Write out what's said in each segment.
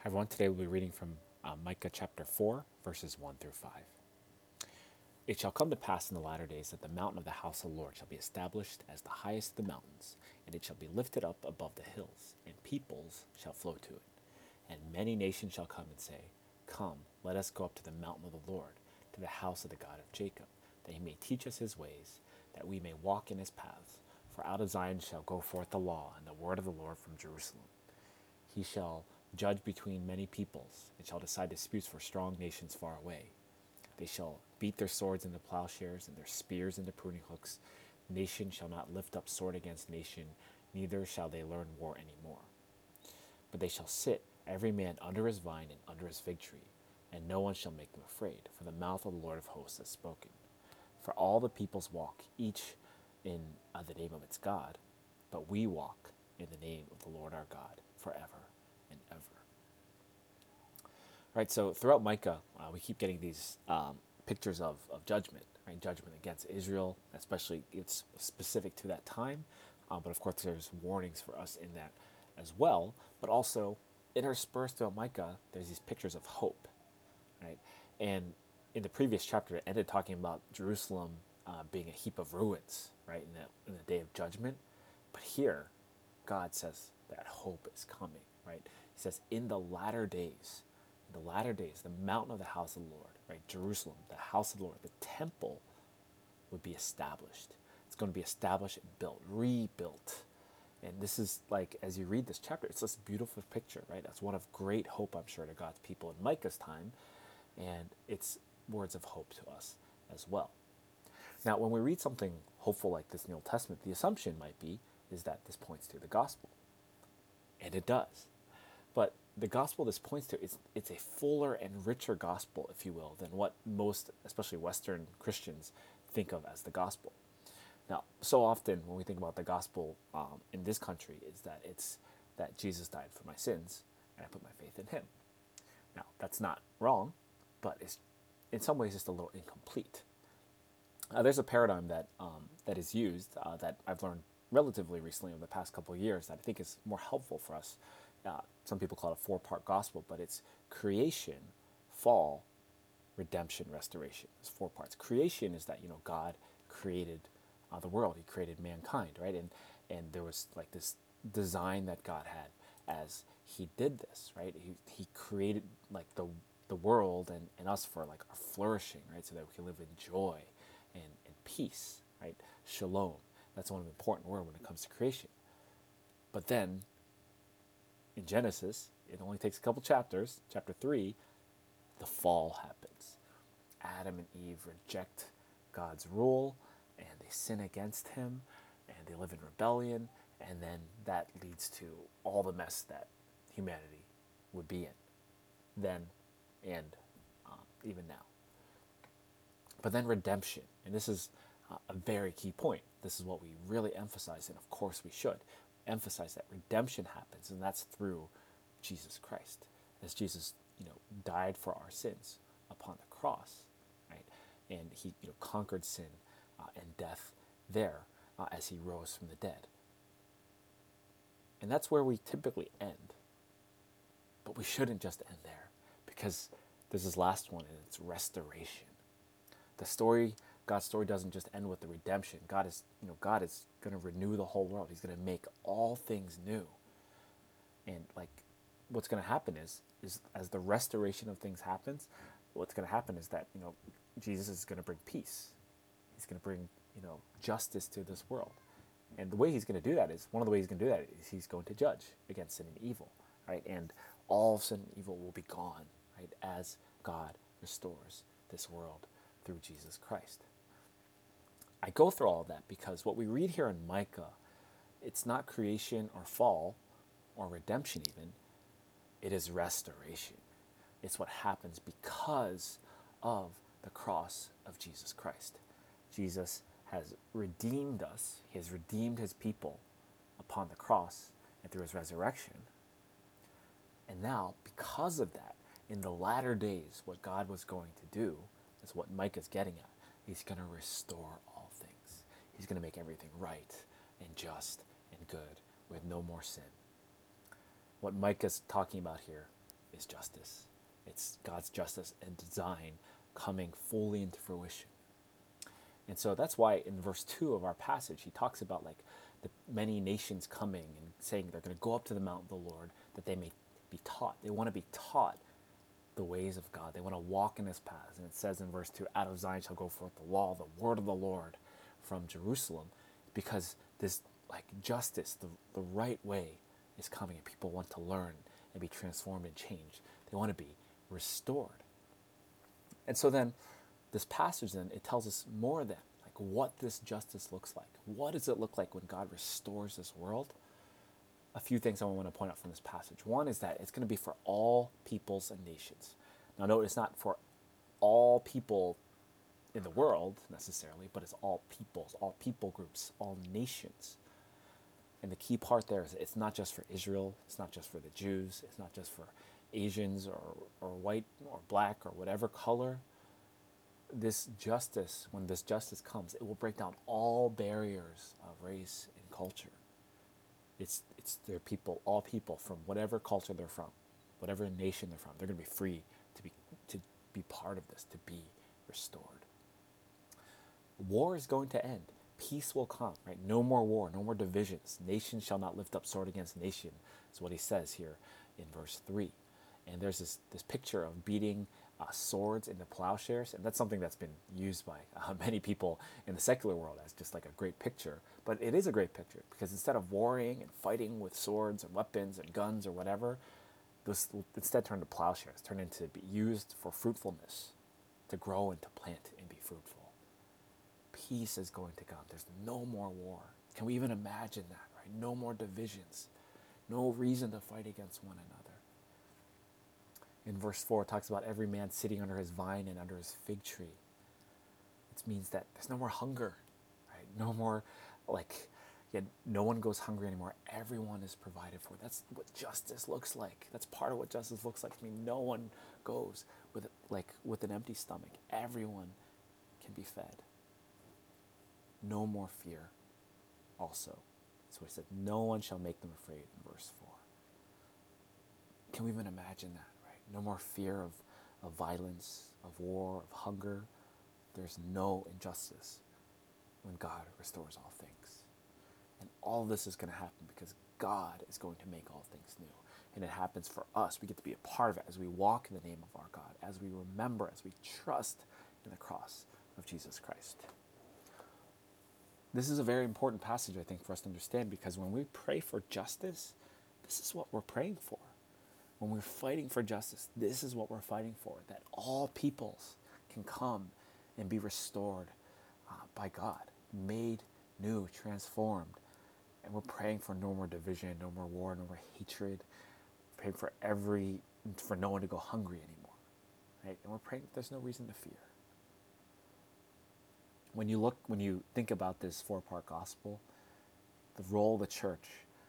Hi everyone, today we'll be reading from Micah chapter 4, verses 1 through 5. It shall come to pass in the latter days that the mountain of the house of the Lord shall be established as the highest of the mountains, and it shall be lifted up above the hills, and peoples shall flow to it. And many nations shall come and say, Come, let us go up to the mountain of the Lord, to the house of the God of Jacob, that he may teach us his ways, that we may walk in his paths. For out of Zion shall go forth the law, and the word of the Lord from Jerusalem. He shall judge between many peoples, and shall decide disputes for strong nations far away. They shall beat their swords into plowshares, and their spears into pruning hooks. Nation shall not lift up sword against nation, neither shall they learn war any more. But they shall sit, every man under his vine and under his fig tree, and no one shall make them afraid, for the mouth of the Lord of hosts has spoken. For all the peoples walk, each in the name of its God, but we walk in the name of the Lord our God forever and ever. Right, so throughout Micah, we keep getting these pictures of judgment, right? Judgment against Israel, especially it's specific to that time, but of course there's warnings for us in that as well. But also interspersed throughout Micah, there's these pictures of hope, right? And in the previous chapter, it ended talking about Jerusalem being a heap of ruins, right, in the day of judgment. But here, God says that hope is coming, right? He says, in the latter days, the mountain of the house of the Lord, right, Jerusalem, the house of the Lord, the temple would be established. It's going to be established and built, rebuilt. And this is like, as you read this chapter, it's this beautiful picture, right? That's one of great hope, I'm sure, to God's people in Micah's time. And it's words of hope to us as well. Now, when we read something hopeful like this in the Old Testament, the assumption might be is that this points to the gospel. And it does. But the gospel this points to is it's a fuller and richer gospel, if you will, than what most, especially Western Christians, think of as the gospel. Now, so often when we think about the gospel in this country, is that it's that Jesus died for my sins and I put my faith in him. Now, that's not wrong, but it's in some ways just a little incomplete. There's a paradigm that is used that I've learned relatively recently over the past couple of years that I think is more helpful for us. Some people call it a four-part gospel, but it's creation, fall, redemption, restoration. There's four parts. Creation is that God created the world. He created mankind, right? And there was like this design that God had as He did this, right? He created like the world and us for like our flourishing, right? So that we can live in joy and peace, right? Shalom. That's one important word when it comes to creation. But then in Genesis, it only takes a couple chapters, chapter 3, the fall happens. Adam and Eve reject God's rule and they sin against him and they live in rebellion, and then that leads to all the mess that humanity would be in then and even now. But then redemption, and this is a very key point. This is what we really emphasize, and of course we should emphasize that redemption happens, and that's through Jesus Christ, as Jesus, died for our sins upon the cross, right? And he, conquered sin and death there as he rose from the dead. And that's where we typically end. But we shouldn't just end there, because there's this last one, and it's restoration. The story, God's story doesn't just end with the redemption. God is going to renew the whole world. He's going to make all things new. And like, what's going to happen is as the restoration of things happens, what's going to happen is that Jesus is going to bring peace. He's going to bring justice to this world. And the way he's going to do that is one of the ways he's going to do that is he's going to judge against sin and evil, right? And all sin and evil will be gone, right? As God restores this world through Jesus Christ. I go through all of that because what we read here in Micah, it's not creation or fall or redemption even, it is restoration. It's what happens because of the cross of Jesus Christ. Jesus has redeemed us. He has redeemed his people upon the cross and through his resurrection. And now, because of that, in the latter days, what God was going to do is what Micah's getting at. He's going to restore all things. He's going to make everything right and just and good with no more sin. What Micah's talking about here is justice. It's God's justice and design coming fully into fruition. And so that's why in verse 2 of our passage, he talks about like the many nations coming and saying they're going to go up to the mountain of the Lord that they may be taught. They want to be taught the ways of God. They want to walk in his paths. And it says in verse 2, out of Zion shall go forth the law, the word of the Lord from Jerusalem, because this like justice, the right way is coming, and people want to learn and be transformed and changed. They want to be restored. And so then this passage then, it tells us more than like what this justice looks like. What does it look like when God restores this world? A few things I want to point out from this passage. One is that it's going to be for all peoples and nations. Now note, it's not for all people in the world necessarily, but it's all peoples, all people groups, all nations. And the key part there is it's not just for Israel, it's not just for the Jews, it's not just for Asians or white or black or whatever color. This justice, when this justice comes, it will break down all barriers of race and culture. It's their people, all people from whatever culture they're from, whatever nation they're from. They're going to be free to be part of this, to be restored. War is going to end. Peace will come, right? No more war, no more divisions. Nation shall not lift up sword against nation, is what he says here in verse 3. And there's this picture of beating swords into plowshares, and that's something that's been used by many people in the secular world as just like a great picture. But it is a great picture because instead of warring and fighting with swords and weapons and guns or whatever, this instead turned to plowshares, turned into be used for fruitfulness, to grow and to plant and be fruitful. Peace is going to come. There's no more war. Can we even imagine that, right? No more divisions. No reason to fight against one another. In verse 4, it talks about every man sitting under his vine and under his fig tree. It means that there's no more hunger, right? No more, no one goes hungry anymore. Everyone is provided for. That's what justice looks like. That's part of what justice looks like. I mean, no one goes with an empty stomach. Everyone can be fed. No more fear also. So he said, no one shall make them afraid in verse 4. Can we even imagine that? No more fear of violence, of war, of hunger. There's no injustice when God restores all things. And all of this is going to happen because God is going to make all things new. And it happens for us. We get to be a part of it as we walk in the name of our God, as we remember, as we trust in the cross of Jesus Christ. This is a very important passage, I think, for us to understand, because when we pray for justice, this is what we're praying for. When we're fighting for justice, this is what we're fighting for, that all peoples can come and be restored by God, made new, transformed. And we're praying for no more division, no more war, no more hatred. We're praying for no one to go hungry anymore, right? And we're praying that there's no reason to fear. When you think about this 4-part gospel, the role of the church,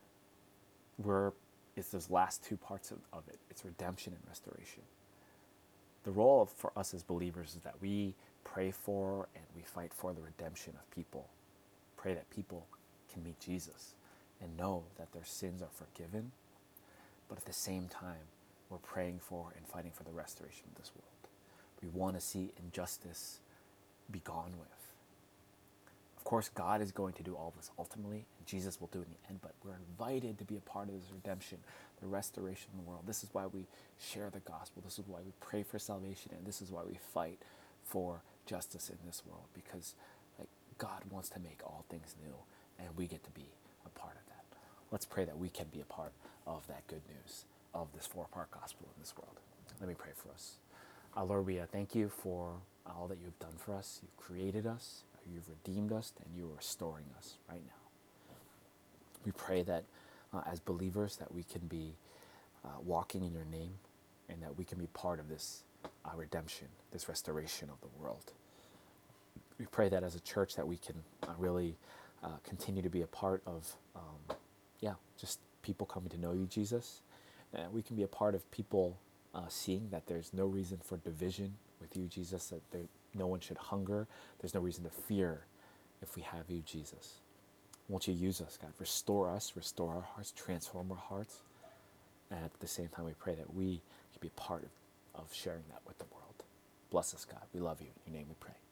it's those last 2 parts of it. It's redemption and restoration. The role for us as believers is that we pray for and we fight for the redemption of people. Pray that people can meet Jesus and know that their sins are forgiven. But at the same time, we're praying for and fighting for the restoration of this world. We want to see injustice be gone with. Of course, God is going to do all this ultimately, and Jesus will do it in the end, but we're invited to be a part of this redemption, the restoration of the world. This is why we share the gospel. This is why we pray for salvation, and this is why we fight for justice in this world, because God wants to make all things new, and we get to be a part of that. Let's pray that we can be a part of that good news of this 4-part gospel in this world. Let me pray for us. Lord, we thank you for all that you've done for us. You've created us. You've redeemed us, and you are restoring us right now. We pray that as believers that we can be walking in your name, and that we can be part of this redemption, this restoration of the world. We pray that as a church that we can really continue to be a part of, just people coming to know you, Jesus. And we can be a part of people seeing that there's no reason for division with you, Jesus, that no one should hunger. There's no reason to fear if we have you, Jesus. Won't you use us, God? Restore us, restore our hearts, transform our hearts. And at the same time, we pray that we can be a part of sharing that with the world. Bless us, God. We love you. In your name we pray.